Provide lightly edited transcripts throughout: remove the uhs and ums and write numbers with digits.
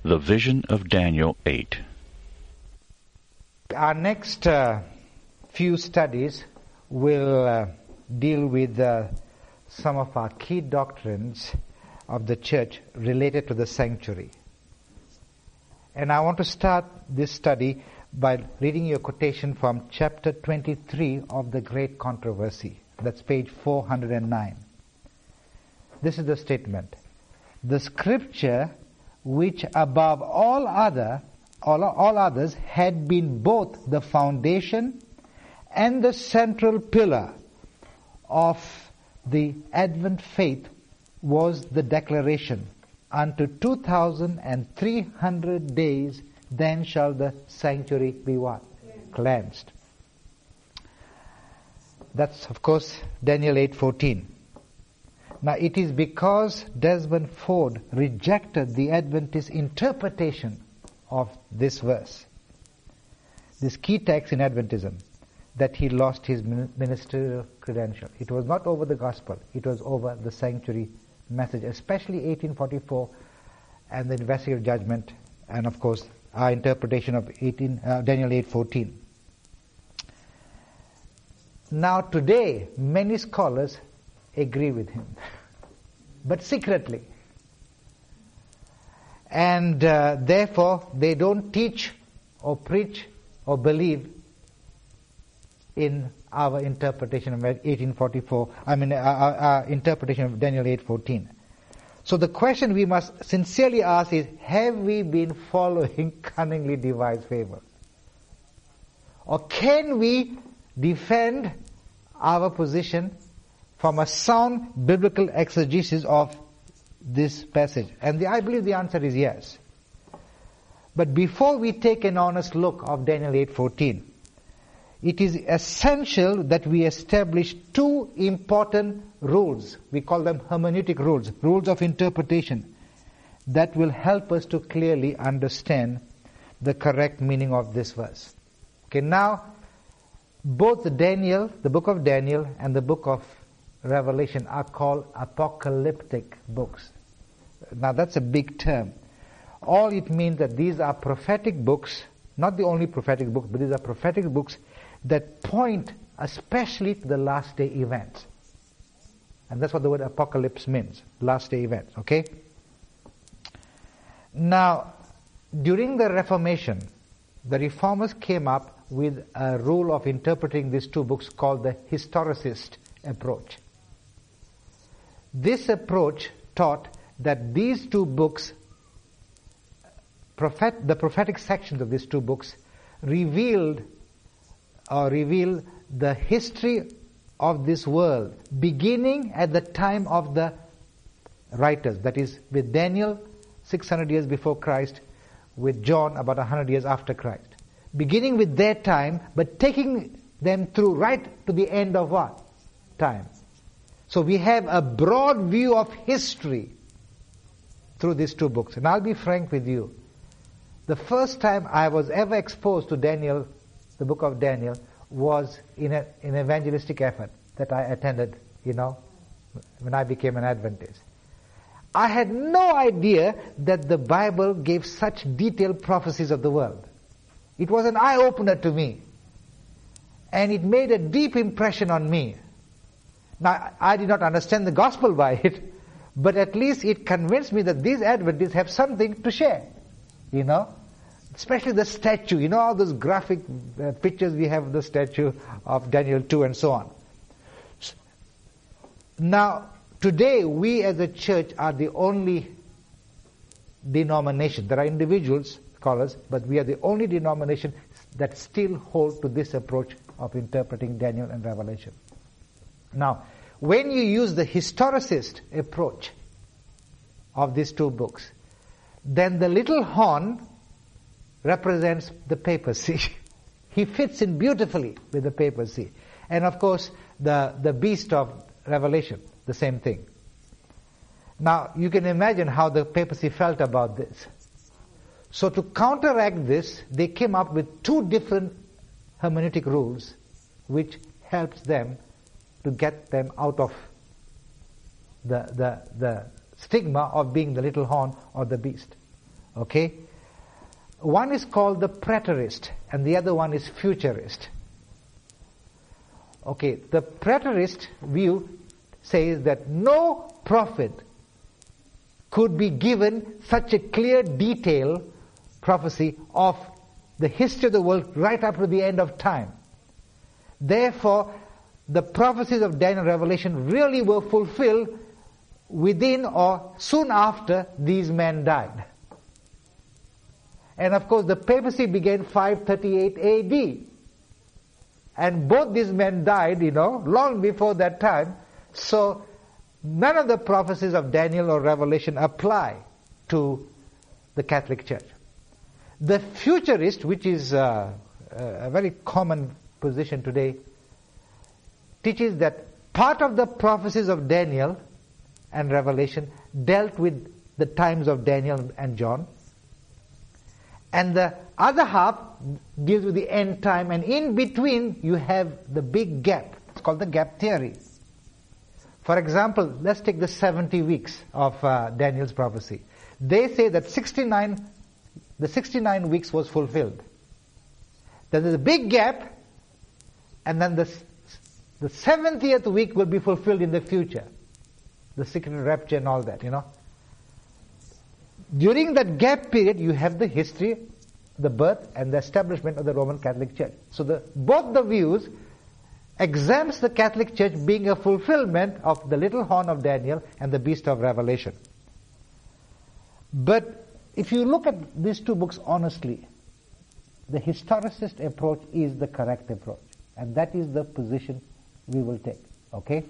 The Vision of Daniel 8. Our next few studies will deal with some of our key doctrines of the church related to the sanctuary. And I want to start this study by reading you a quotation from chapter 23 of the Great Controversy. That's page 409. This is the statement. The scripture which above all others had been both the foundation and the central pillar of the Advent faith was the declaration, unto 2,300 days then shall the sanctuary be what? Cleansed. That's of course Daniel 8:14. Now it is because Desmond Ford rejected the Adventist interpretation of this verse, this key text in Adventism, that he lost his ministerial credential. It was not over the gospel, it was over the sanctuary message, especially 1844 and the investigative judgment, and of course our interpretation of Daniel 8:14. Now today many scholars agree with him, but secretly. And therefore they don't teach or preach or believe in our interpretation of 1844, our interpretation of Daniel 8:14. So the question we must sincerely ask is, have we been following cunningly devised fable? Or can we defend our position from a sound biblical exegesis of this passage? And I believe the answer is yes. But before we take an honest look of Daniel 8:14, it is essential that we establish two important rules. We call them hermeneutic rules, rules of interpretation, that will help us to clearly understand the correct meaning of this verse. Okay, now, both Daniel, the book of Daniel, and the book of Revelation are called apocalyptic books. Now that's a big term. All it means that these are prophetic books, not the only prophetic books, but these are prophetic books that point especially to the last day events. And that's what the word apocalypse means, last day events, okay? Now, during the Reformation, the Reformers came up with a rule of interpreting these two books called the historicist approach. This approach taught that these two books, the prophetic sections of these two books, reveal the history of this world, beginning at the time of the writers, that is, with Daniel 600 years before Christ, with John about 100 years after Christ. Beginning with their time, but taking them through right to the end of what? Time. So we have a broad view of history through these two books. And I'll be frank with you. The first time I was ever exposed to Daniel, the book of Daniel, was in an evangelistic effort that I attended, when I became an Adventist. I had no idea that the Bible gave such detailed prophecies of the world. It was an eye-opener to me. And it made a deep impression on me. Now, I did not understand the gospel by it, but at least it convinced me that these Adventists have something to share, Especially the statue, all those graphic pictures we have of the statue of Daniel 2 and so on. Now, today we as a church are the only denomination. There are individuals, scholars, but we are the only denomination that still hold to this approach of interpreting Daniel and Revelation. Now, when you use the historicist approach of these two books, then the little horn represents the papacy. He fits in beautifully with the papacy. And of course, the beast of Revelation, the same thing. Now, you can imagine how the papacy felt about this. So to counteract this, they came up with two different hermeneutic rules, which helps them to get them out of the stigma of being the little horn or the beast. Okay? One is called the preterist, and the other one is futurist. Okay, the preterist view says that no prophet could be given such a clear detail prophecy of the history of the world right up to the end of time. Therefore, the prophecies of Daniel and Revelation really were fulfilled within or soon after these men died. And of course, the papacy began 538 AD. And both these men died, long before that time. So, none of the prophecies of Daniel or Revelation apply to the Catholic Church. The futurist, which is a very common position today, teaches that part of the prophecies of Daniel and Revelation dealt with the times of Daniel and John, and the other half deals with the end time, and in between you have the big gap. It's called the gap theory. For example, let's take the 70 weeks of Daniel's prophecy. They say that the 69 weeks was fulfilled. Then there's a big gap, and then the 70th week will be fulfilled in the future. The secret rapture and all that, During that gap period, you have the history, the birth, and the establishment of the Roman Catholic Church. So both the views exempts the Catholic Church being a fulfillment of the little horn of Daniel and the beast of Revelation. But if you look at these two books honestly, the historicist approach is the correct approach. And that is the position we will take. Okay?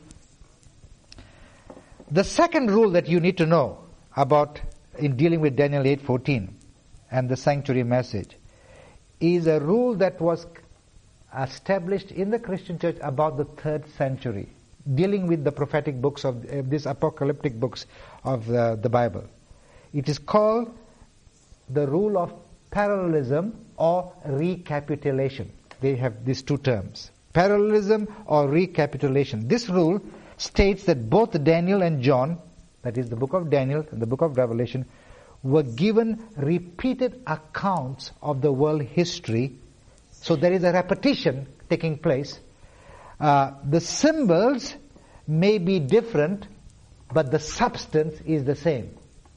The second rule that you need to know about in dealing with Daniel 8:14 and the sanctuary message is a rule that was established in the Christian church about the 3rd century, dealing with the prophetic books of these apocalyptic books of the Bible. It is called the rule of parallelism or recapitulation. They have these two terms, parallelism or recapitulation. This rule states that both Daniel and John, that is the book of Daniel and the book of Revelation, were given repeated accounts of the world history. So there is a repetition taking place. The symbols may be different, but the substance is the same.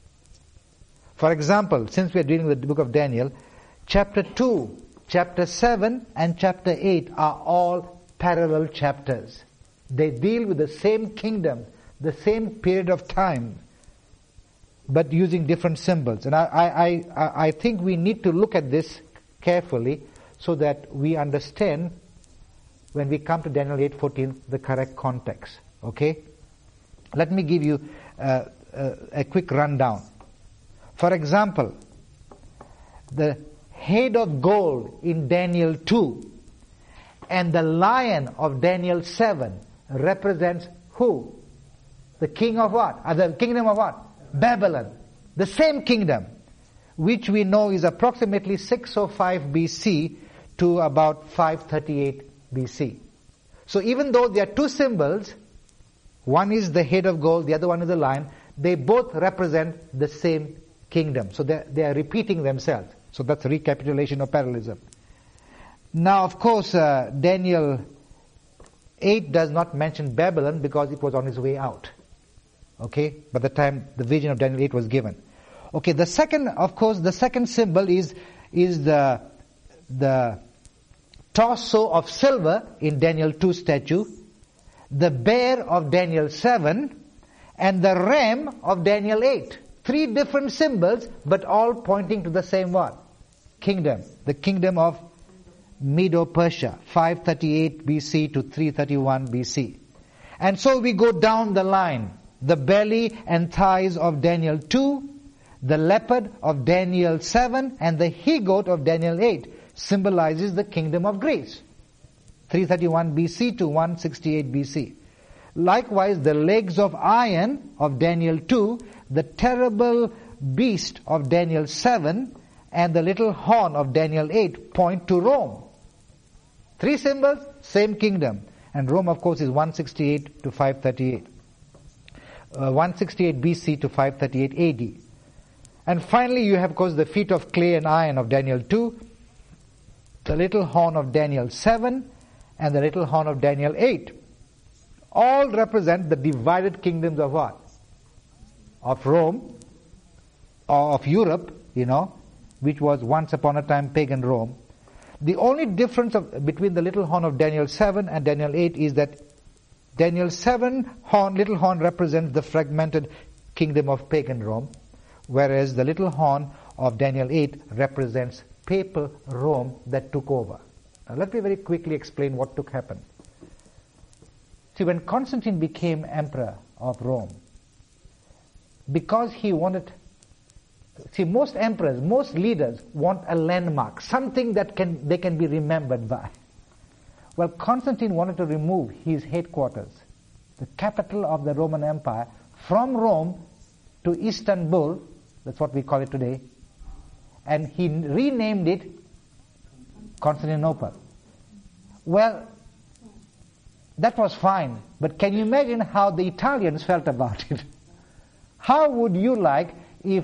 For example, since we are dealing with the book of Daniel, chapter 2, chapter 7 and chapter 8 are all parallel chapters. They deal with the same kingdom, the same period of time, but using different symbols. And I think we need to look at this carefully so that we understand, when we come to Daniel 8:14, the correct context. Okay? Let me give you a quick rundown. For example, the head of gold in Daniel 2 and the lion of Daniel 7 represents who? The king of what? The kingdom of what? Babylon. The same kingdom, which we know is approximately 605 BC to about 538 BC. So even though there are two symbols, one is the head of gold, the other one is the lion, they both represent the same kingdom. So they are repeating themselves. So that's recapitulation or parallelism. Now, of course, Daniel 8 does not mention Babylon because it was on its way out. Okay? By the time the vision of Daniel 8 was given. Okay, the second symbol is the torso of silver in Daniel 2 statue, the bear of Daniel 7, and the ram of Daniel 8. 3 different symbols, but all pointing to the same what? Kingdom. The kingdom of Medo-Persia, 538 BC to 331 BC. And so we go down the line. The belly and thighs of Daniel 2, the leopard of Daniel 7, and the he-goat of Daniel 8 symbolizes the kingdom of Greece, 331 BC to 168 BC. Likewise, the legs of iron of Daniel 2, the terrible beast of Daniel 7, and the little horn of Daniel 8 point to Rome. 3 symbols, same kingdom. And Rome, of course, is 168 to 538. 168 BC to 538 AD. And finally you have, of course, the feet of clay and iron of Daniel 2, the little horn of Daniel 7, and the little horn of Daniel 8. All represent the divided kingdoms of what? Of Rome, or of Europe, which was once upon a time pagan Rome. The only difference between the little horn of Daniel 7 and Daniel 8 is that Daniel 7 little horn represents the fragmented kingdom of pagan Rome, whereas the little horn of Daniel 8 represents papal Rome that took over. Now let me very quickly explain what happened. See, when Constantine became emperor of Rome, because he wanted... See, most emperors, most leaders want a landmark, something that they can be remembered by. Well, Constantine wanted to remove his headquarters, the capital of the Roman Empire, from Rome to Istanbul, that's what we call it today, and he renamed it Constantinople. Well, that was fine, but can you imagine how the Italians felt about it? How would you like if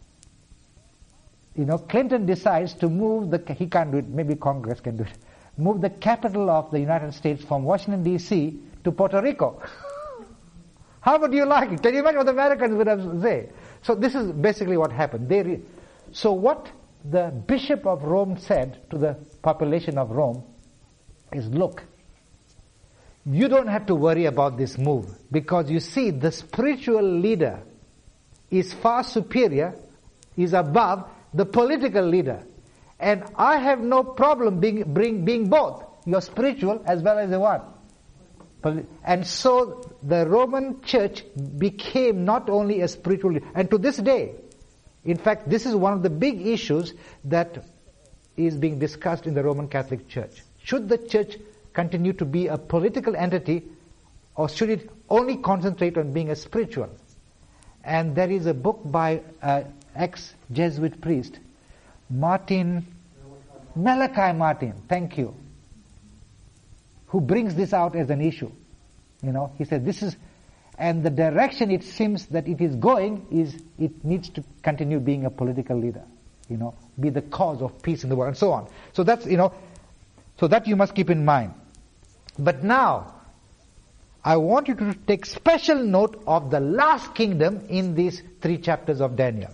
Clinton decides to move he can't do it, maybe Congress can do it, move the capital of the United States from Washington D.C. to Puerto Rico? How would you like it? Can you imagine what the Americans would have said? So this is basically what happened. So what the Bishop of Rome said to the population of Rome is, look, you don't have to worry about this move, because you see, the spiritual leader is far superior, is above the political leader. And I have no problem being both, your spiritual as well as the what? And so the Roman Church became not only a spiritual leader, and to this day, in fact, this is one of the big issues that is being discussed in the Roman Catholic Church. Should the Church continue to be a political entity, or should it only concentrate on being a spiritual? And there is a book by ex-Jesuit priest, Malachi Martin, thank you, who brings this out as an issue. He said this is, and the direction it seems that it is going is it needs to continue being a political leader, be the cause of peace in the world, and so on. So that's, so that you must keep in mind. But now, I want you to take special note of the last kingdom in these 3 chapters of Daniel.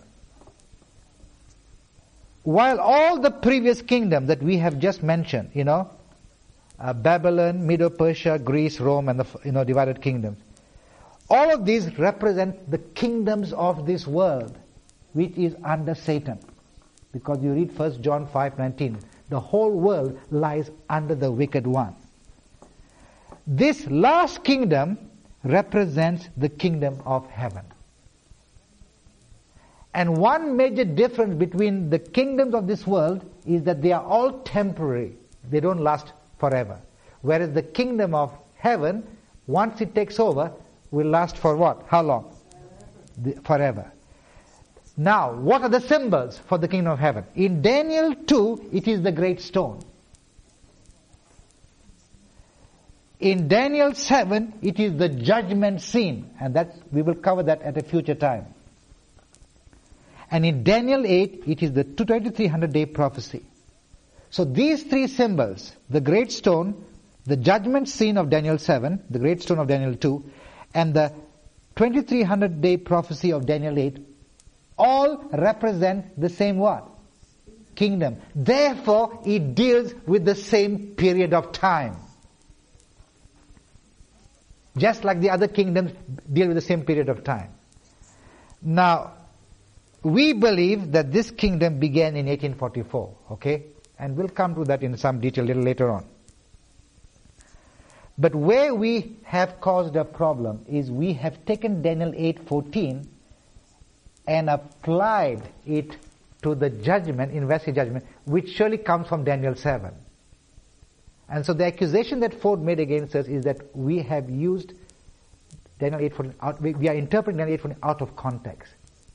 While all the previous kingdoms that we have just mentioned, Babylon, Medo-Persia, Greece, Rome, and the divided kingdoms, all of these represent the kingdoms of this world, which is under Satan. Because you read 1 John 5:19, the whole world lies under the wicked one. This last kingdom represents the kingdom of heaven. And one major difference between the kingdoms of this world is that they are all temporary. They don't last forever. Whereas the kingdom of heaven, once it takes over, will last for what? How long? Forever. Now, what are the symbols for the kingdom of heaven? In Daniel 2, it is the great stone. In Daniel 7, it is the judgment scene, and we will cover that at a future time. And in Daniel 8, it is the 2300-day prophecy. So these 3 symbols, the great stone, the judgment scene of Daniel 7, the great stone of Daniel 2, and the 2300-day prophecy of Daniel 8, all represent the same what? Kingdom. Therefore, it deals with the same period of time. Just like the other kingdoms deal with the same period of time. Now, we believe that this kingdom began in 1844, okay? And we'll come to that in some detail a little later on. But where we have caused a problem is we have taken Daniel 8:14 and applied it to the judgment, invested judgment, which surely comes from Daniel 7. And so the accusation that Ford made against us is that we have used Daniel 8:14, we are interpreting Daniel 8:14 out of context.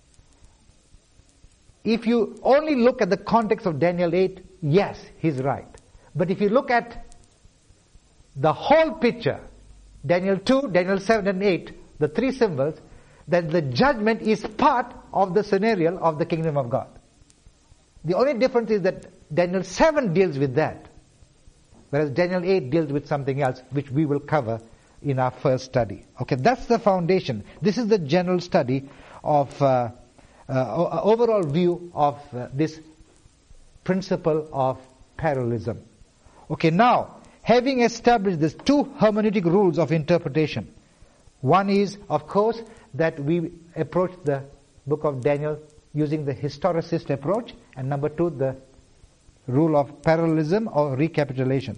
If you only look at the context of Daniel 8, yes, he's right. But if you look at the whole picture, Daniel 2, Daniel 7 and 8, the 3 symbols, that the judgment is part of the scenario of the kingdom of God. The only difference is that Daniel 7 deals with that, whereas Daniel 8 deals with something else, which we will cover in our first study. Okay, that's the foundation. This is the general study of overall view of this principle of parallelism. Okay, now, having established these two hermeneutic rules of interpretation, one is, of course, that we approach the book of Daniel using the historicist approach, and number two, the rule of parallelism or recapitulation.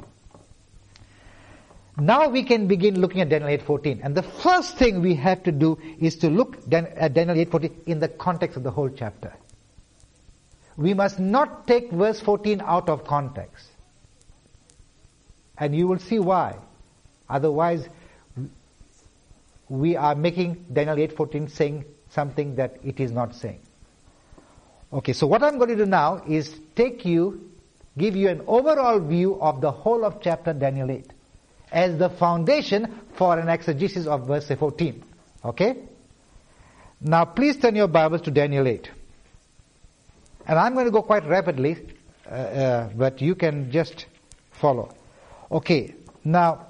Now we can begin looking at Daniel 8:14, and the first thing we have to do is to look at Daniel 8:14 in the context of the whole chapter. We must not take verse 14 out of context, and you will see why. Otherwise, we are making Daniel 8:14 saying something that it is not saying. Okay, so what I'm going to do now is give you an overall view of the whole of chapter Daniel 8 as the foundation for an exegesis of verse 14. Okay? Now please turn your Bibles to Daniel 8. And I'm going to go quite rapidly, but you can just follow. Okay, now,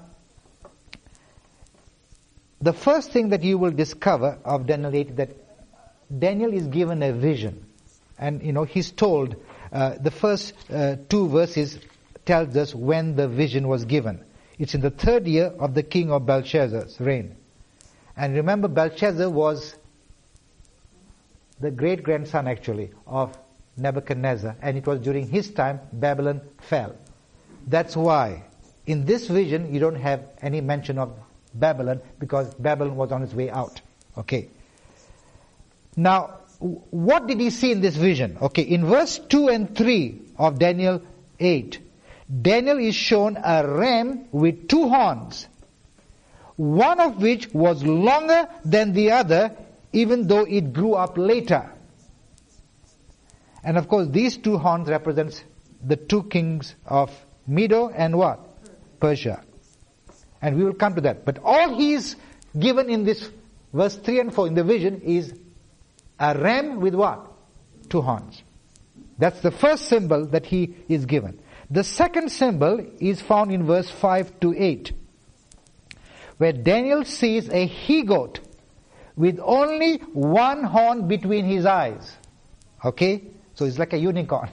the first thing that you will discover of Daniel 8 is that Daniel is given a vision. And, he's told, the first two verses tells us when the vision was given. It's in the 3rd year of the king of Belshazzar's reign. And remember, Belshazzar was the great-grandson, actually, of Nebuchadnezzar. And it was during his time Babylon fell. That's why in this vision you don't have any mention of Babylon, because Babylon was on its way out. Okay. Now, what did he see in this vision? Okay, in verse 2 and 3 of Daniel 8, Daniel is shown a ram with 2 horns, one of which was longer than the other, even though it grew up later. And of course, these 2 horns represents the 2 kings of Medo and what? Persia. And we will come to that. But all he is given in this verse 3 and 4 in the vision is a ram with what? 2 horns. That's the first symbol that he is given. The second symbol is found in verse 5 to 8, where Daniel sees a he-goat with only 1 horn between his eyes. Okay? So it's like a unicorn.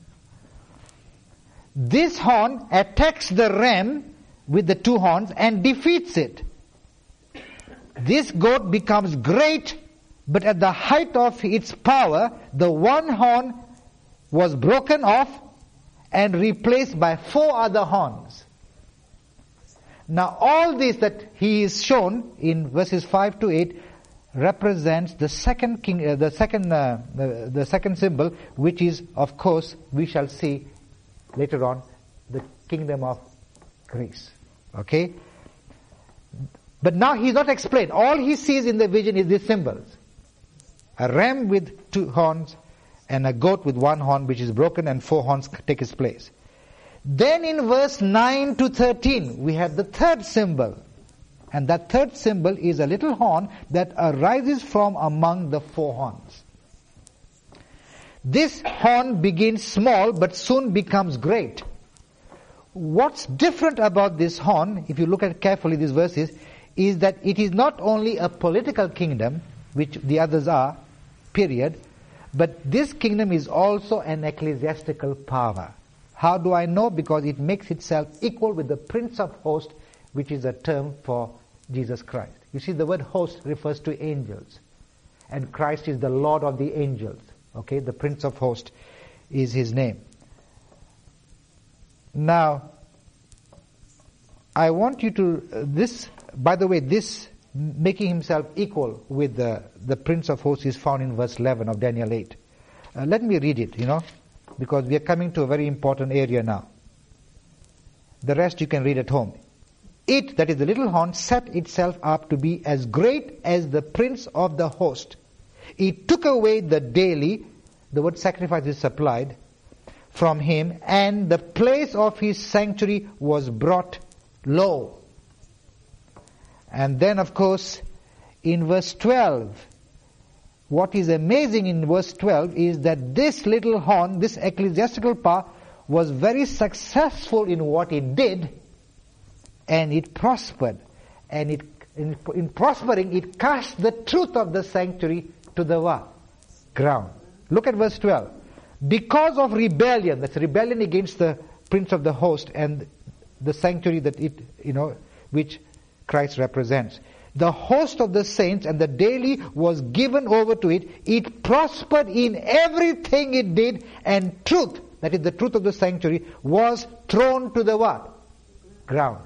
This horn attacks the ram with the 2 horns and defeats it. This goat becomes great, but at the height of its power, the 1 horn was broken off and replaced by 4 other horns. Now all this that he is shown in verses 5 to 8 represents the second king, the second symbol, which is, of course, we shall see later on, the kingdom of Greece. Okay? But now he's not explained. All he sees in the vision is these symbols. A ram with 2 horns and a goat with 1 horn which is broken, and 4 horns take its place. Then in verse 9 to 13 we have the third symbol. And that third symbol is a little horn that arises from among the 4 horns. This horn begins small but soon becomes great. What's different about this horn, if you look at carefully these verses, is that it is not only a political kingdom, which the others are, period, but this kingdom is also an ecclesiastical power. How do I know? Because it makes itself equal with the Prince of Hosts, which is a term for Jesus Christ. You see, the word host refers to angels, and Christ is the Lord of the angels. Okay, the Prince of Hosts is his name. Now, I want you to, by the way, this making himself equal with the Prince of Hosts is found in verse 11 of Daniel 8. Let me read it, because we are coming to a very important area now. The rest you can read at home. It, that is the little horn, set itself up to be as great as the Prince of the Host. It took away the daily, the word sacrifice is supplied, from him, and the place of his sanctuary was brought low. And then, of course, in verse 12, what is amazing in verse 12 is that this little horn, this ecclesiastical power, was very successful in what it did, and it prospered. And in prospering, it cast the truth of the sanctuary to the what? Ground. Look at verse 12. Because of rebellion, that's rebellion against the prince of the host and the sanctuary that which Christ represents. The host of the saints and the daily was given over to it. It prospered in everything it did, and truth, that is the truth of the sanctuary, was thrown to the what? Ground.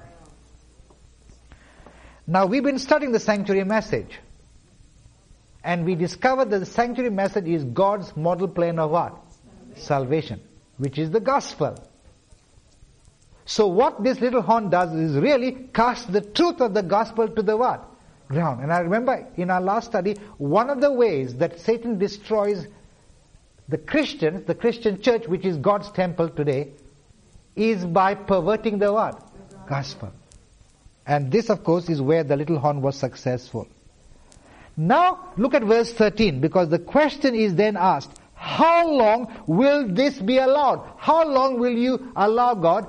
Now we've been studying the sanctuary message, and we discovered that the sanctuary message is God's model plan of what? Salvation, which is the gospel. So what this little horn does is really cast the truth of the gospel to the what? Ground. And I remember in our last study, one of the ways that Satan destroys the Christians, the Christian church, which is God's temple today, is by perverting the what? Gospel. And this, of course, is where the little horn was successful. Now, look at verse 13, because the question is then asked, how long will this be allowed? How long will you allow God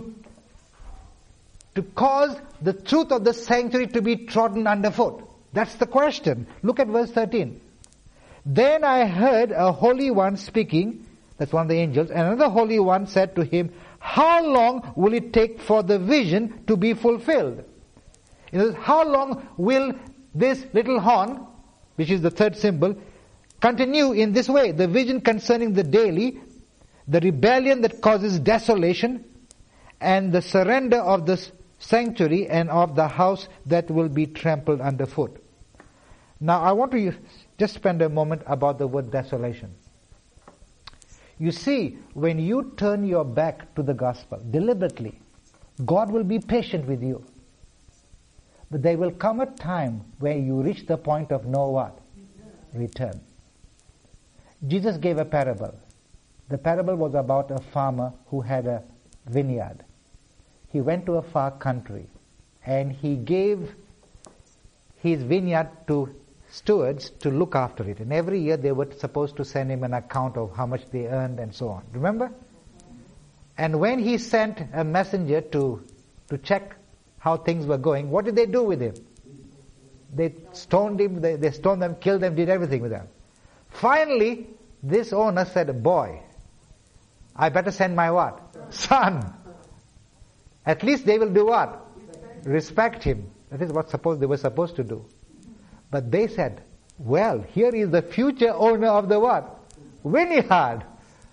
to cause the truth of the sanctuary to be trodden underfoot? That's the question. Look at verse 13. Then I heard a holy one speaking, that's one of the angels, and another holy one said to him, how long will it take for the vision to be fulfilled? It says, how long will this little horn, which is the third symbol, continue in this way? The vision concerning the daily, the rebellion that causes desolation, and the surrender of the sanctuary and of the house that will be trampled underfoot. Now I want to just spend a moment about the word desolation. You see, when you turn your back to the gospel deliberately, God will be patient with you. But there will come a time where you reach the point of no what? Return. Jesus gave a parable. The parable was about a farmer who had a vineyard. He went to a far country and he gave his vineyard to stewards to look after it. And every year they were supposed to send him an account of how much they earned and so on. Remember? And when he sent a messenger to check how things were going, what did they do with him? They stoned him, they stoned them, killed them, did everything with them. Finally, this owner said, boy, I better send my what? Son. At least they will do what? Respect him. That is what they were supposed to do. But they said, well, here is the future owner of the what? Vineyard.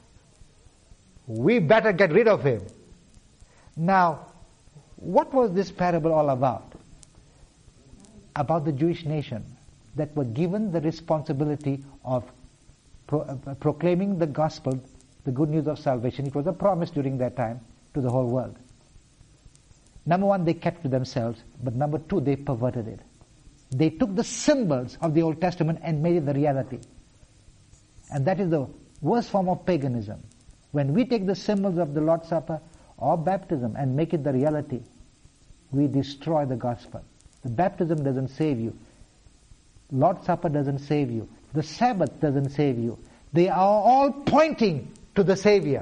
We better get rid of him. Now, what was this parable all about? About the Jewish nation that were given the responsibility of proclaiming the gospel, the good news of salvation. It was a promise during that time to the whole world. Number one, they kept to themselves, but number two, they perverted it. They took the symbols of the Old Testament and made it the reality. And that is the worst form of paganism. When we take the symbols of the Lord's Supper or baptism and make it the reality, we destroy the gospel. The baptism doesn't save you. Lord's Supper doesn't save you. The Sabbath doesn't save you. They are all pointing to the Savior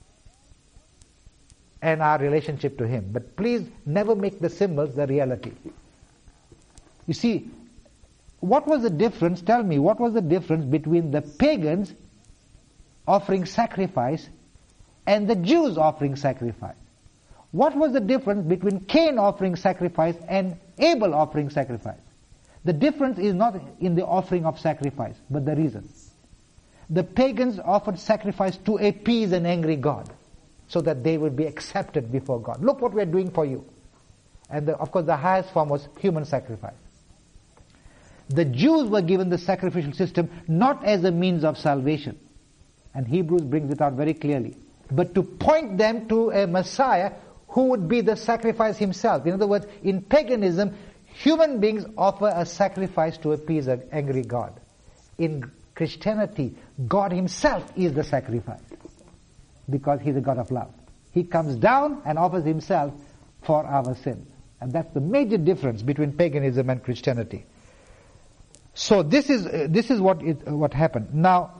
and our relationship to Him. But please never make the symbols the reality. You see, what was the difference? Tell me, what was the difference between the pagans offering sacrifice and the Jews offering sacrifice? What was the difference between Cain offering sacrifice and Abel offering sacrifice? The difference is not in the offering of sacrifice, but the reason. The pagans offered sacrifice to appease an angry God, so that they would be accepted before God. Look what we are doing for you. And of course the highest form was human sacrifice. The Jews were given the sacrificial system not as a means of salvation. And Hebrews brings it out very clearly. But to point them to a Messiah who would be the sacrifice himself. In other words, in paganism, human beings offer a sacrifice to appease an angry God. In Christianity, God himself is the sacrifice. Because he's a God of love. He comes down and offers himself for our sins. And that's the major difference between paganism and Christianity. So this is what happened. Now,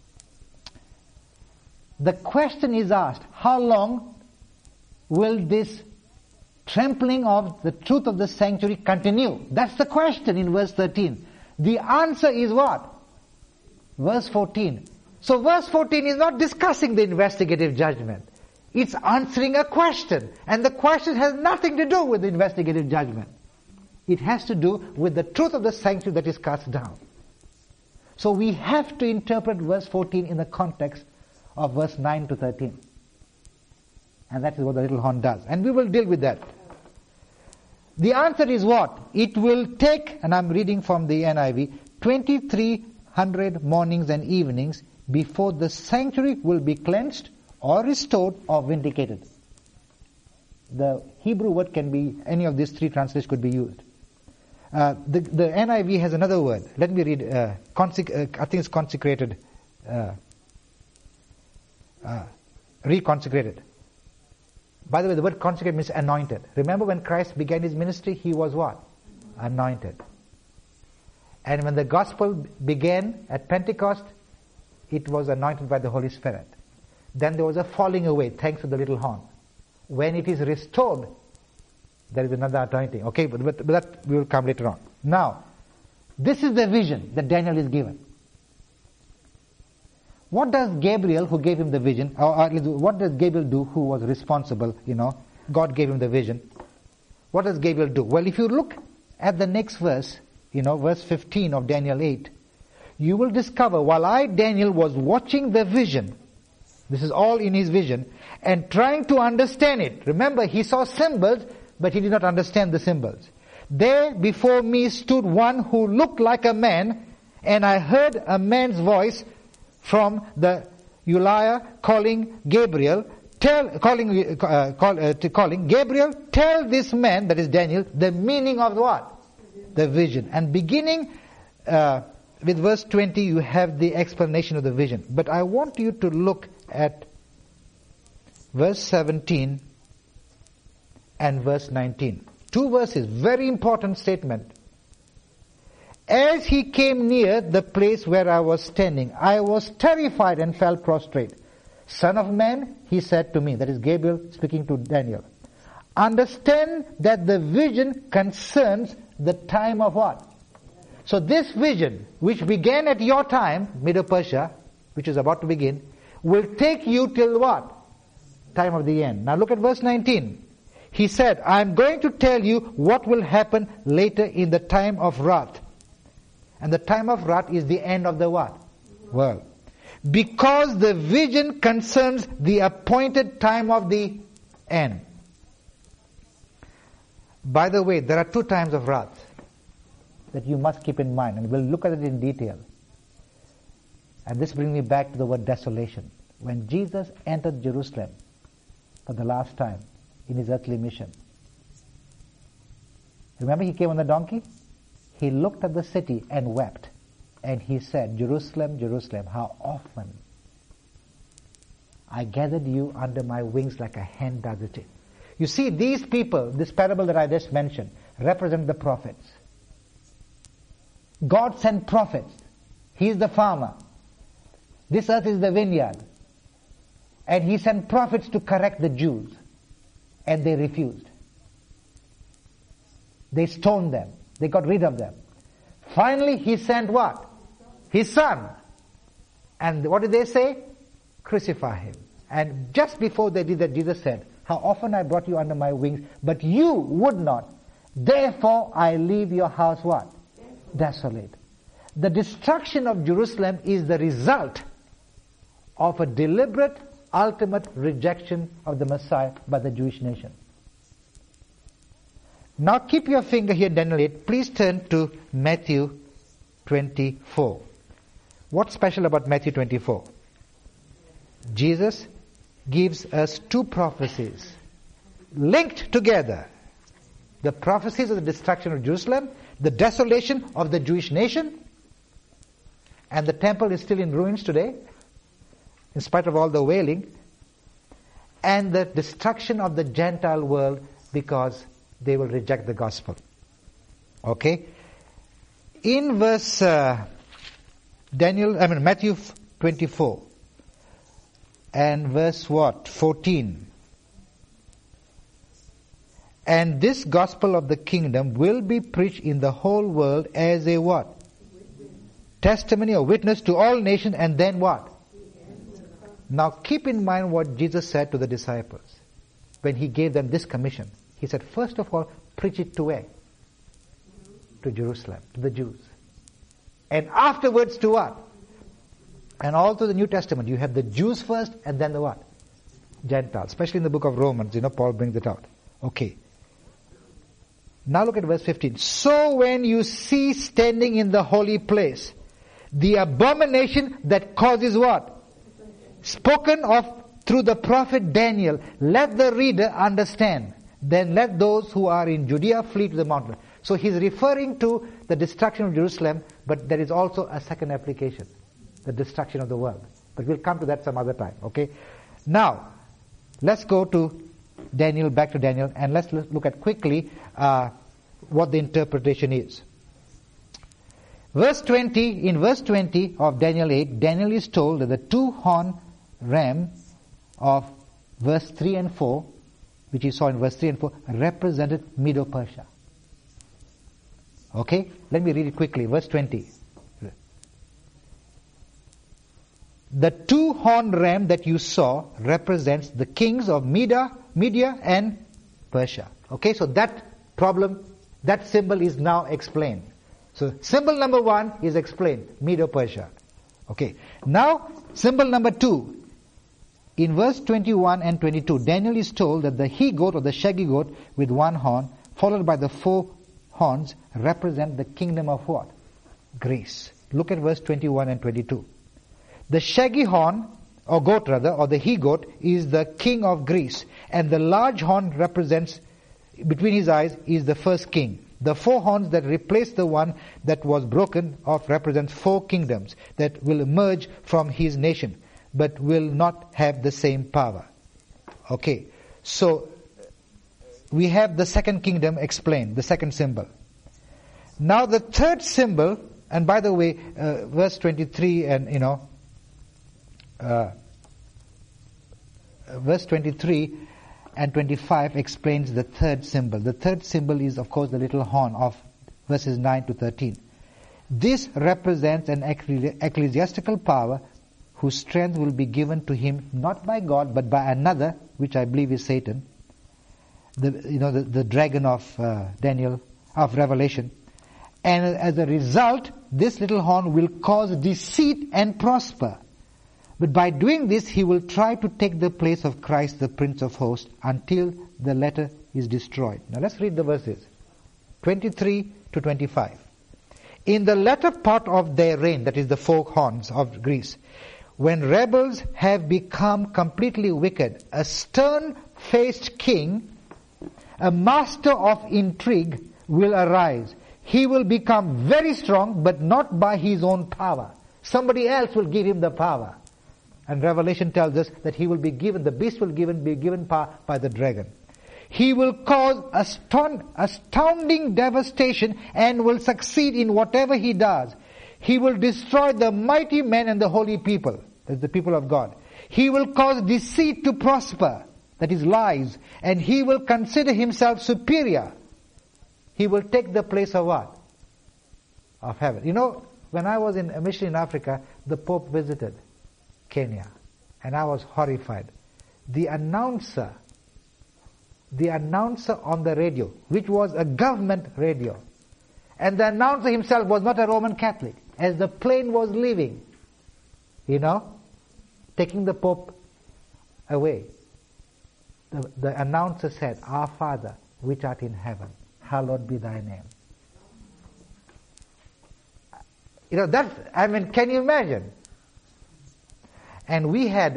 the question is asked, how long will this trampling of the truth of the sanctuary continue? That's the question in verse 13. The answer is what? Verse 14. So verse 14 is not discussing the investigative judgment. It's answering a question. And the question has nothing to do with the investigative judgment. It has to do with the truth of the sanctuary that is cast down. So we have to interpret verse 14 in the context of verse 9 to 13. And that is what the little horn does. And we will deal with that. The answer is what? It will take, and I'm reading from the NIV, 2300 mornings and evenings before the sanctuary will be cleansed or restored or vindicated. The Hebrew word can be, any of these three translations could be used. The NIV has another word. Let me read, I think it's consecrated, reconsecrated. By the way, the word consecrated means anointed. Remember when Christ began his ministry, he was what? Anointed. And when the gospel began at Pentecost, it was anointed by the Holy Spirit. Then there was a falling away, thanks to the little horn. When it is restored, there is another anointing. Okay, but that we will come later on. Now, this is the vision that Daniel is given. What does Gabriel, who gave him the vision, or what does Gabriel do, who was responsible, God gave him the vision. What does Gabriel do? Well, if you look at the next verse, verse 15 of Daniel 8, you will discover, while I, Daniel, was watching the vision, this is all in his vision, and trying to understand it. Remember, he saw symbols, but he did not understand the symbols. There before me stood one who looked like a man, and I heard a man's voice from the Uriah calling Gabriel, calling Gabriel, tell this man, that is Daniel, the meaning of what? The vision. And beginning with verse 20, you have the explanation of the vision. But I want you to look at verse 17 and verse 19. Two verses, very important statement. As he came near the place where I was standing, I was terrified and fell prostrate. Son of man, he said to me, that is Gabriel speaking to Daniel, understand that the vision concerns the time of what? So this vision, which began at your time, Medo-Persia, which is about to begin, will take you till what? Time of the end. Now look at verse 19. He said, I am going to tell you what will happen later in the time of wrath. And the time of wrath is the end of the what? World. Because the vision concerns the appointed time of the end. By the way, there are two times of wrath that you must keep in mind, and we'll look at it in detail. And this brings me back to the word desolation. When Jesus entered Jerusalem for the last time in his earthly mission, remember he came on the donkey? He looked at the city and wept. And he said, Jerusalem, Jerusalem, how often I gathered you under my wings like a hen does it. You see, these people, this parable that I just mentioned, represent the prophets. God sent prophets. He is the farmer. This earth is the vineyard. And he sent prophets to correct the Jews. And they refused. They stoned them. They got rid of them. Finally, he sent what? His son. And what did they say? Crucify him. And just before they did that, Jesus said, how often I brought you under my wings, but you would not. Therefore, I leave your house what? Desolate. The destruction of Jerusalem is the result of a deliberate, ultimate rejection of the Messiah by the Jewish nation. Now keep your finger here, Daniel 8. Please turn to Matthew 24. What's special about Matthew 24? Jesus gives us two prophecies linked together. The prophecies of the destruction of Jerusalem, the desolation of the Jewish nation, and the temple is still in ruins today, in spite of all the wailing, and the destruction of the Gentile world because they will reject the gospel. Okay? In verse Matthew 24 and verse 14. And this gospel of the kingdom will be preached in the whole world as a what? Testimony or witness to all nations, and then what? Now keep in mind what Jesus said to the disciples when he gave them this commission. He said, first of all, preach it to where? To Jerusalem, to the Jews. And afterwards to what? And all through the New Testament, you have the Jews first and then the what? Gentiles. Especially in the book of Romans, Paul brings it out. Okay. Now look at verse 15. So when you see standing in the holy place the abomination that causes what? Spoken of through the prophet Daniel, let the reader understand. Then let those who are in Judea flee to the mountain. So he's referring to the destruction of Jerusalem, but there is also a second application, the destruction of the world. But we'll come to that some other time, okay? Now, let's go to Daniel, back to Daniel, and let's look at quickly what the interpretation is. In verse 20 of Daniel 8, Daniel is told that the two-horned ram of verse 3 and 4, which he saw in verse 3 and 4, represented Medo-Persia. Okay? Let me read it quickly. Verse 20. The two-horned ram that you saw represents the kings of Media and Persia. Okay, so that problem, that symbol is now explained. So symbol number 1 is explained, Medo-Persia. Okay, now symbol number 2. In verse 21 and 22, Daniel is told that the he-goat or the shaggy goat with one horn, followed by the 4 horns, represent the kingdom of what? Greece. Look at verse 21 and 22. The shaggy horn, or goat rather, or the he-goat, is the king of Greece. And the large horn represents, between his eyes, is the first king. The 4 horns that replace the one that was broken off represents 4 kingdoms that will emerge from his nation, but will not have the same power. Okay, so we have the second kingdom explained, the second symbol. Now the third symbol, and by the way, verse 23 and verse 23 and 25 explains the third symbol. The third symbol is, of course, the little horn of verses 9 to 13. This represents an ecclesiastical power whose strength will be given to him not by God but by another, which I believe is Satan, the dragon of Daniel, of Revelation. And as a result, this little horn will cause deceit and prosper. But by doing this, he will try to take the place of Christ, the Prince of Hosts, until the latter is destroyed. Now let's read the verses, 23 to 25. In the latter part of their reign, that is the 4 horns of Greece, when rebels have become completely wicked, a stern-faced king, a master of intrigue, will arise. He will become very strong, but not by his own power. Somebody else will give him the power. And Revelation tells us that he will be given, the beast will be given power by the dragon. He will cause astounding devastation and will succeed in whatever he does. He will destroy the mighty men and the holy people, that's the people of God. He will cause deceit to prosper, that is lies, and he will consider himself superior. He will take the place of what? Of heaven. When I was in a mission in Africa, the Pope visited Kenya, and I was horrified. The announcer on the radio, which was a government radio, and the announcer himself was not a Roman Catholic. As the plane was leaving, taking the Pope away, the announcer said, "Our Father, which art in heaven, hallowed be thy name." Can you imagine? And we had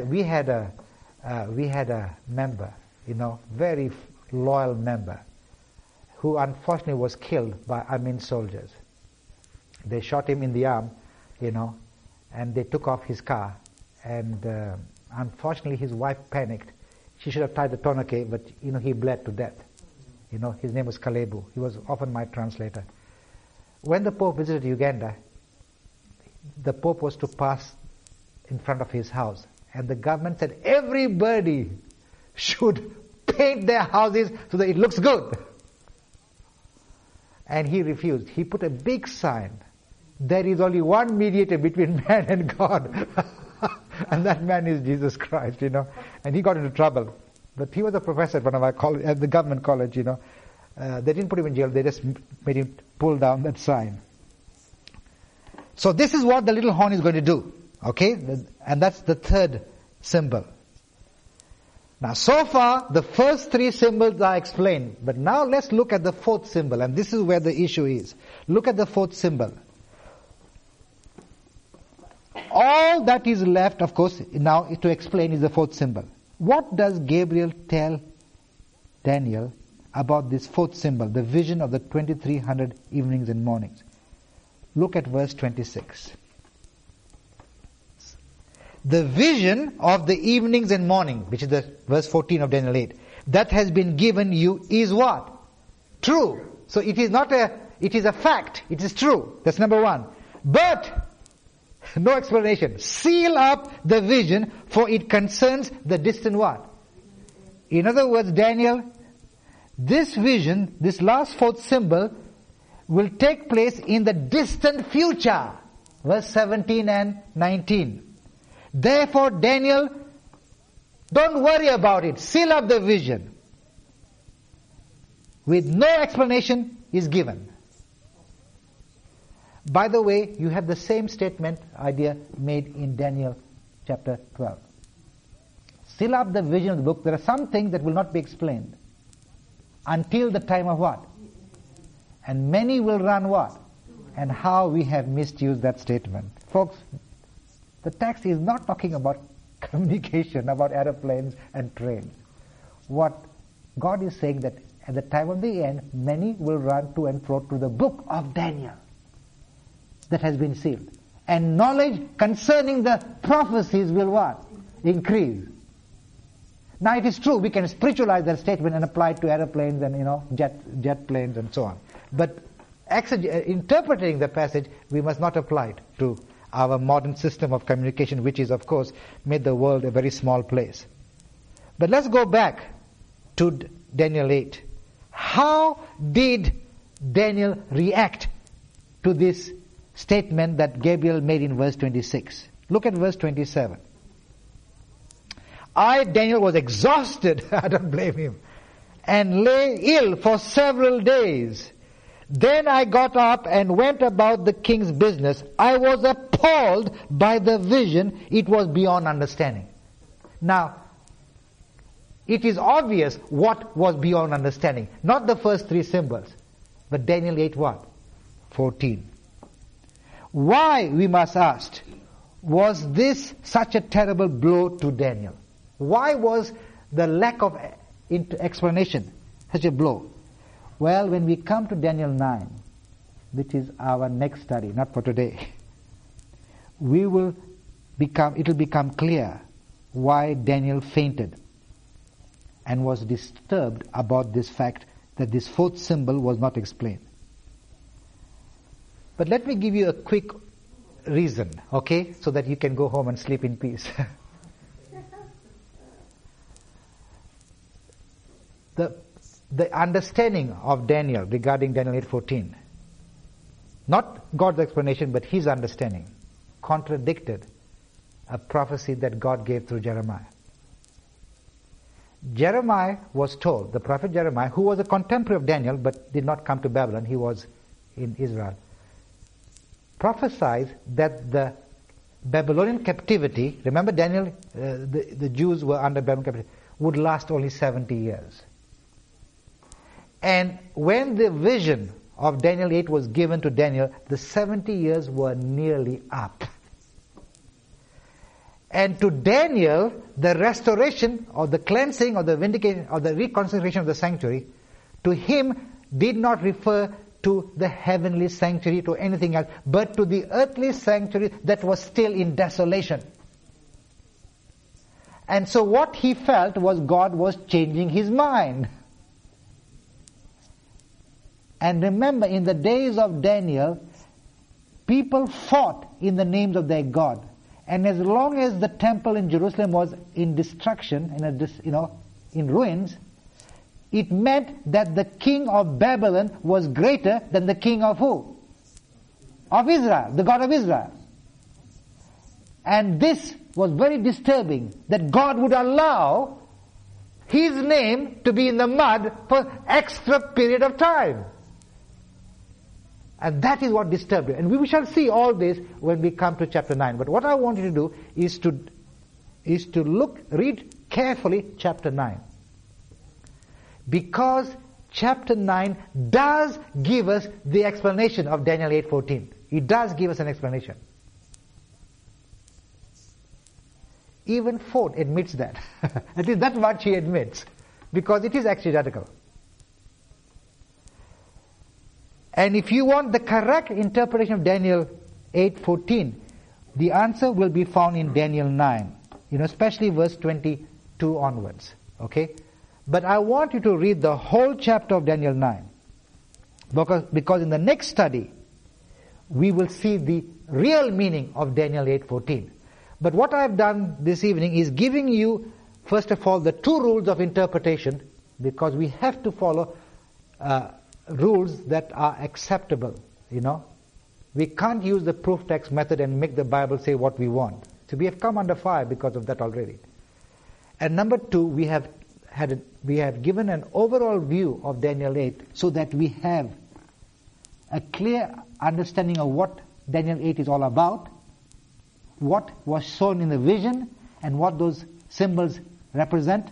a member, very loyal member, who unfortunately was killed by Amin soldiers. They shot him in the arm, and they took off his car. And unfortunately, his wife panicked. She should have tied the tourniquet, but he bled to death. His name was Kalebu. He was often my translator. when the Pope visited Uganda, the Pope was to pass in front of his house. And the government said everybody should paint their houses so that it looks good. And he refused. He put a big sign. There is only one mediator between man and God. And that man is Jesus Christ, And he got into trouble. But he was a professor at one of our college, at the government college, They didn't put him in jail. They just made him pull down that sign. So this is what the little horn is going to do. Okay? And that's the third symbol. Now, so far, the first three symbols are explained. But now let's look at the fourth symbol. And this is where the issue is. Look at the fourth symbol. All that is left, of course, now to explain is the fourth symbol. What does Gabriel tell Daniel about this fourth symbol, the vision of the 2300 evenings and mornings? Look at verse 26. The vision of the evenings and morning, which is the verse 14 of Daniel 8, that has been given you is what? True. So it is a fact. It is true. That's number one. But, no explanation. Seal up the vision, for it concerns the distant what? In other words, Daniel, this vision, this last fourth symbol, will take place in the distant future. Verse 17 and 19. Therefore, Daniel, don't worry about it. Seal up the vision. With no explanation is given. By the way, you have the same statement, idea made in Daniel chapter 12. Seal up the vision of the book. There are some things that will not be explained until the time of what? And many will run what? And how we have misused that statement. Folks, the text is not talking about communication, about aeroplanes and trains. What God is saying that at the time of the end, many will run to and fro to the book of Daniel that has been sealed. And knowledge concerning the prophecies will what? Increase. Now it is true, we can spiritualize that statement and apply it to aeroplanes and jet planes and so on. But interpreting the passage, we must not apply it to our modern system of communication, which is, of course, made the world a very small place. But let's go back to Daniel 8. How did Daniel react to this statement that Gabriel made in verse 26? Look at verse 27. I, Daniel, was exhausted, I don't blame him, and lay ill for several days. Then I got up and went about the king's business. I was appalled by the vision. It was beyond understanding. Now, it is obvious what was beyond understanding. Not the first three symbols, but Daniel 8 what? 14. Why, we must ask, was this such a terrible blow to Daniel? Why was the lack of explanation such a blow? Well, when we come to Daniel 9, which is our next study, not for today, it will become clear why Daniel fainted and was disturbed about this fact that this fourth symbol was not explained. But let me give you a quick reason, okay, so that you can go home and sleep in peace. The understanding of Daniel regarding Daniel 8:14, not God's explanation, but his understanding, contradicted a prophecy that God gave through Jeremiah. Jeremiah was told, the prophet Jeremiah, who was a contemporary of Daniel but did not come to Babylon, he was in Israel, prophesied that the Babylonian captivity, remember Daniel, the Jews were under Babylonian captivity, would last only 70 years. And when the vision of Daniel 8 was given to Daniel, the 70 years were nearly up. And to Daniel, the restoration or the cleansing or the vindication or the reconsecration of the sanctuary, to him did not refer to the heavenly sanctuary, to anything else, but to the earthly sanctuary that was still in desolation. And so what he felt was God was changing his mind. And remember, in the days of Daniel, people fought in the names of their God. And as long as the temple in Jerusalem was in destruction, in ruins, it meant that the king of Babylon was greater than the king of who? Of Israel, the God of Israel. And this was very disturbing, that God would allow His name to be in the mud for extra period of time. And that is what disturbed it. And we shall see all this when we come to chapter 9. But what I want you to do is to read carefully chapter 9. Because chapter 9 does give us the explanation of Daniel 8:14. It does give us an explanation. Even Ford admits that. At least that's what she admits. Because it is exegetical. And if you want the correct interpretation of Daniel 8:14, the answer will be found in Daniel 9. Especially verse 22 onwards. Okay? But I want you to read the whole chapter of Daniel 9. Because in the next study, we will see the real meaning of Daniel 8:14. But what I have done this evening is giving you, first of all, the two rules of interpretation, because we have to follow rules that are acceptable, We can't use the proof text method and make the Bible say what we want. So we have come under fire because of that already. And number two, we have given an overall view of Daniel 8 so that we have a clear understanding of what Daniel 8 is all about, what was shown in the vision, and what those symbols represent,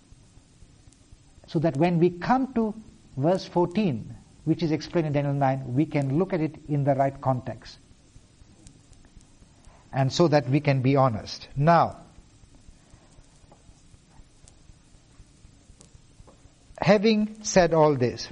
so that when we come to verse 14, which is explained in Daniel 9, we can look at it in the right context. And so that we can be honest. Now, having said all this,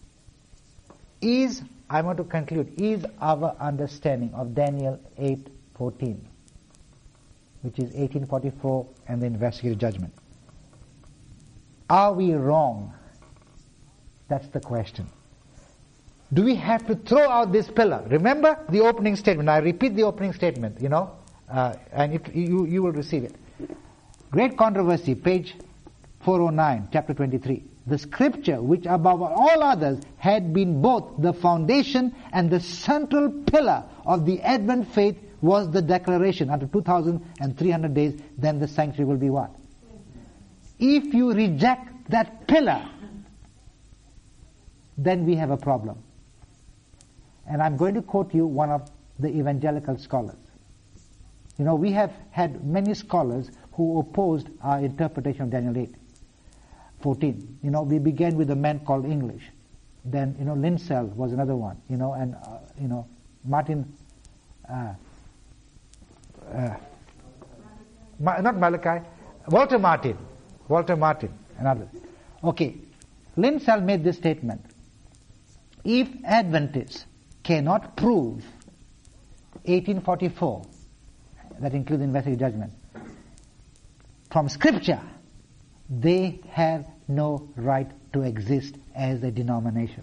I want to conclude, is our understanding of Daniel 8:14, which is 1844 and the investigative judgment, are we wrong? That's the question. Do we have to throw out this pillar? Remember the opening statement. I repeat the opening statement, and you will receive it. Great Controversy, page 409, chapter 23. The scripture, which above all others had been both the foundation and the central pillar of the Advent faith, was the declaration, after 2,300 days, then the sanctuary will be what? If you reject that pillar, then we have a problem. And I'm going to quote you one of the evangelical scholars. We have had many scholars who opposed our interpretation of Daniel 8:14. We began with a man called English. Then, Linsell was another one, and, Martin, not Malachi, Walter Martin, and others. Okay, Linsell made this statement. If Adventists cannot prove 1844, that includes investigative judgment, from Scripture, they have no right to exist as a denomination.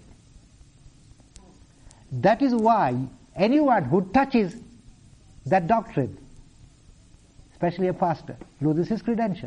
That is why anyone who touches that doctrine, especially a pastor, loses his credential.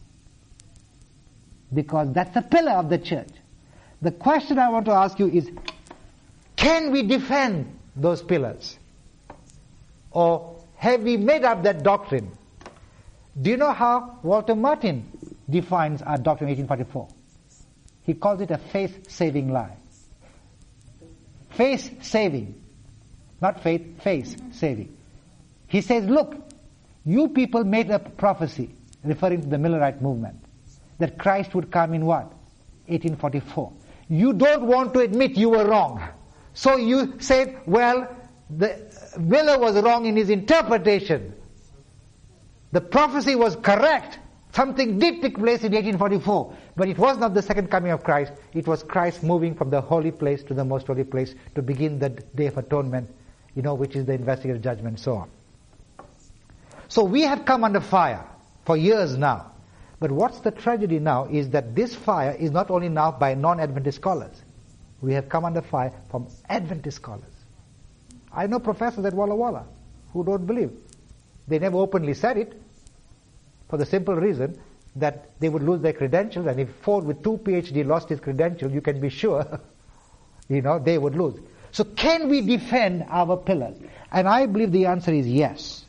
Because that's the pillar of the church. The question I want to ask you is, can we defend those pillars? Or have we made up that doctrine? Do you know how Walter Martin defines our doctrine in 1844? He calls it a faith-saving lie. Faith-saving. Not faith, face-saving. He says, look, you people made a prophecy, referring to the Millerite movement, that Christ would come in what? 1844. You don't want to admit you were wrong. So you said, well, Miller was wrong in his interpretation. The prophecy was correct. Something did take place in 1844. But it was not the second coming of Christ. It was Christ moving from the holy place to the most holy place to begin the Day of Atonement, which is the investigative judgment and so on. So we have come under fire for years now. But what's the tragedy now is that this fire is not only now by non-Adventist scholars. we have come under fire from Adventist scholars. I know professors at Walla Walla who don't believe. They never openly said it, for the simple reason that they would lose their credentials, and if Ford with 2 PhD lost his credentials, you can be sure, they would lose. So can we defend our pillars? And I believe the answer is yes.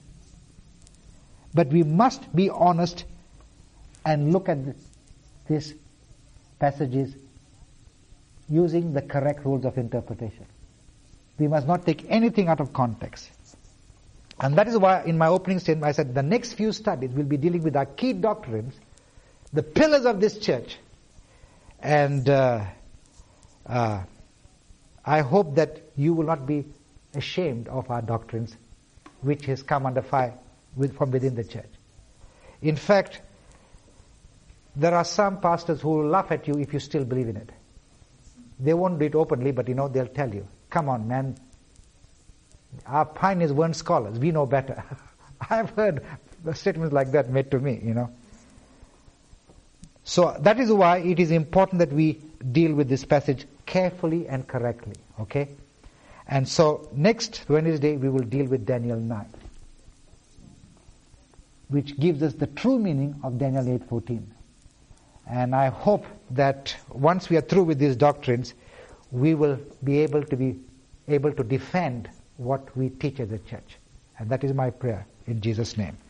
But we must be honest and look at these passages using the correct rules of interpretation. We must not take anything out of context. And that is why in my opening statement I said the next few studies will be dealing with our key doctrines, the pillars of this church. And I hope that you will not be ashamed of our doctrines, which has come under fire from within the church. In fact, there are some pastors who will laugh at you if you still believe in it. They won't do it openly, but they'll tell you, come on, man, our pioneers weren't scholars, we know better. I've heard statements like that made to me, So that is why it is important that we deal with this passage carefully and correctly, okay? And so next Wednesday we will deal with Daniel 9, which gives us the true meaning of Daniel 8:14. And I hope that once we are through with these doctrines, we will be able to defend what we teach as a church. And that is my prayer in Jesus' name.